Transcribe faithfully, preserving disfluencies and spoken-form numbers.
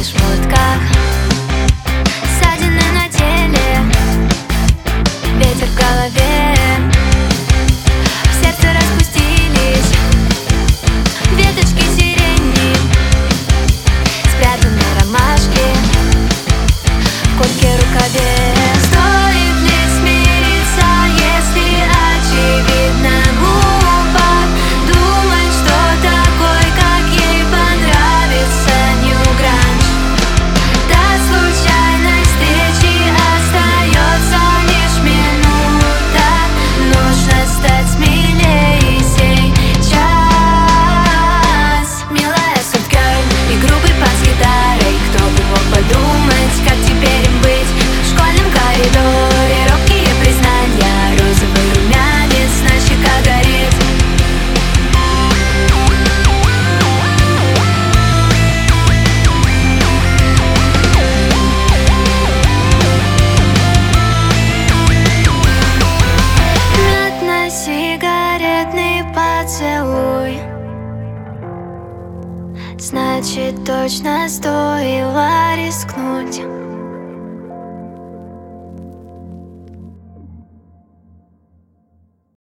шмотках, ссадины на теле, ветер в голове, в сердце распустились веточки сирени, спрятаны ромашки в куртке рукаве. Стоит ли смириться, если очевидно глупо думать, что такой, как ей, понравится New Grunge? До случайной встречи остается лишь минута, нужно стать смелее сейчас. Милая софт-герл и грубый бас гитарой, кто бы мог подумать, как теперь им быть в школьном коридоре. Робкие признания, розовый румянец на щеках горит. Мятно-сигаретный поцелуй, значит, точно стоило рискнуть.